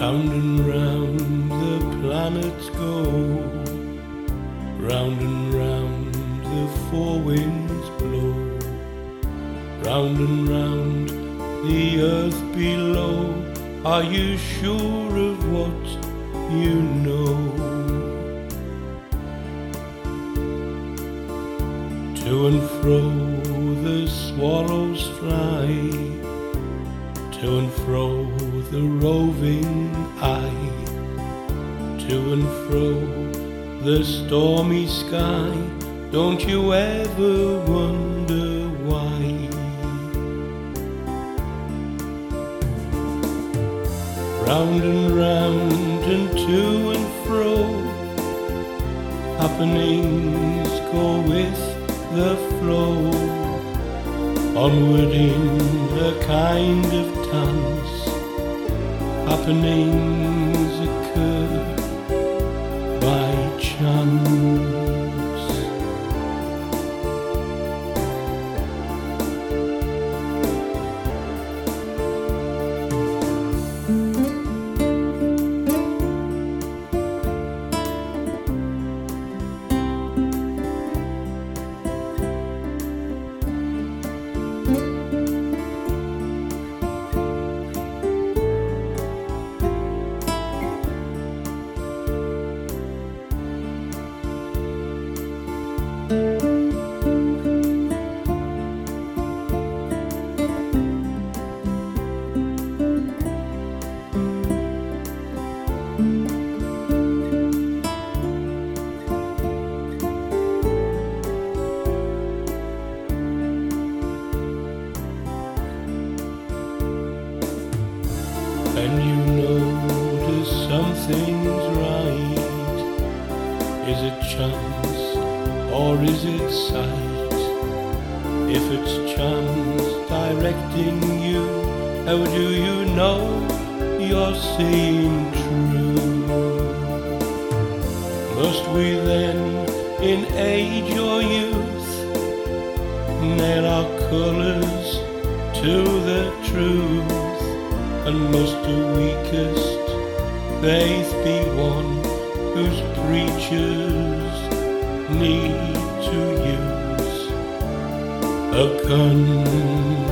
Round and round the planets go, round and round the four winds blow, round and round the earth below. Are you sure of what you know? To and fro the swallows fly, to and fro the roving eye, to and fro the stormy sky. Don't you ever wonder why? Round and round and to and fro, happenings go with the flow, onward in a kind of dance. Happenings occur by chance. And you notice something's right. Is it chance or is it sight? If it's chance directing you, how do you know you're seeing true? Must we then, in age or youth, nail our colours to the truth? And must the weakest faith be one whose preachers need to use a gun?